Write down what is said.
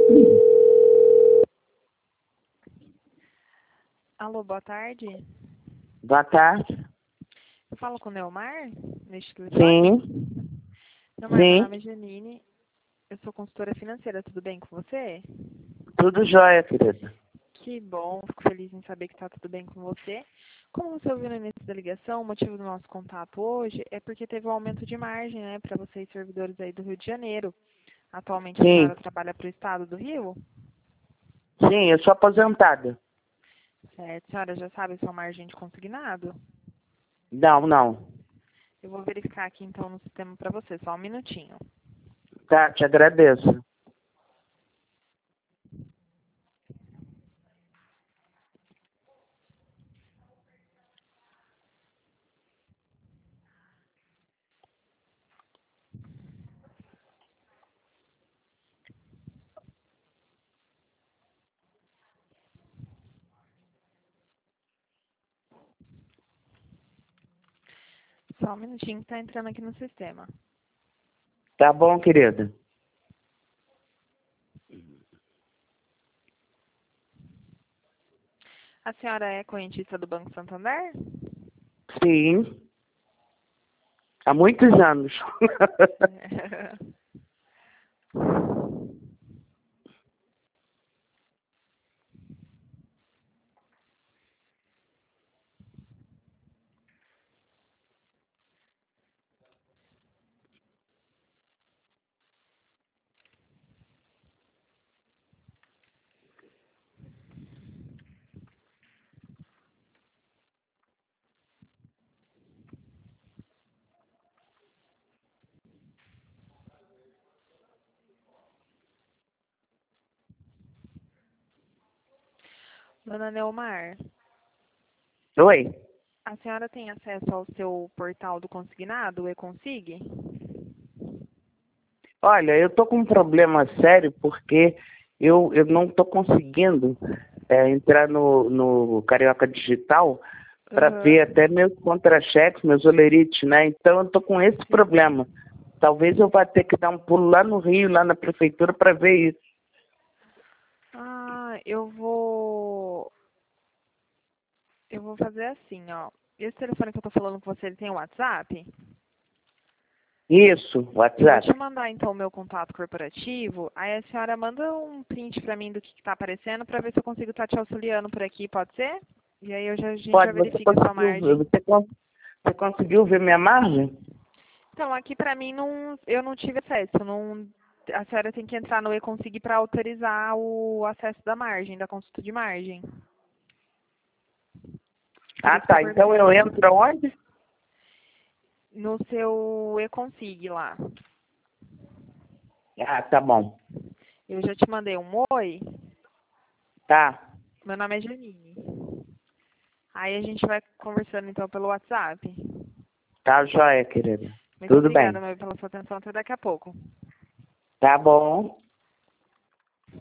Alô, boa tarde. Boa tarde. Eu falo com o Neomar, neste telefone? Sim. Neomar, meu nome é Janine. Eu sou consultora financeira, tudo bem com você? Tudo jóia, querida. Que bom, fico feliz em saber que está tudo bem com você. Como você ouviu no início da ligação, o motivo do nosso contato hoje é porque teve um aumento de margem, né, para vocês servidores aí do Rio de Janeiro. Atualmente a senhora trabalha para o estado do Rio? Sim, eu sou aposentada. Certo. A senhora já sabe a sua margem de consignado? Não. Eu vou verificar aqui então no sistema para você, só um minutinho. Tá, te agradeço. Só um minutinho que está entrando aqui no sistema. Tá bom, querida. A senhora é correntista do Banco Santander? Sim. Há muitos anos. Dona Neomar, Oi? a senhora tem acesso ao seu portal do consignado, o eConsig? Olha, eu tô com um problema sério porque eu não tô conseguindo entrar no Carioca Digital para ver até meus contra-cheques, meus olerites, né? Então eu tô com esse problema. Talvez eu vá ter que dar um pulo lá no Rio, lá na prefeitura, para ver isso. Ah, eu vou fazer assim, ó. Esse telefone que eu tô falando com você, ele tem WhatsApp? Isso, Eu vou te WhatsApp. mandar então o meu contato corporativo, aí a senhora manda um print pra mim do que tá aparecendo pra ver se eu consigo estar te auxiliando por aqui, pode ser? E aí a gente já Pode, você verifica a sua conseguiu, margem. você conseguiu ver minha margem? Então, aqui pra mim eu não tive acesso, a senhora tem que entrar no eConsig para autorizar o acesso da margem, da consulta de margem. Por Ah, isso que eu tá. Então eu perguntei. entro onde? No seu eConsig lá. Ah, tá bom. Eu já te mandei um oi. Tá. Meu nome é Janine. Aí a gente vai conversando então pelo WhatsApp. Tá joia, querida. Muito Tudo obrigada, bem. meu, pela sua atenção. Até daqui a pouco. Tá bom.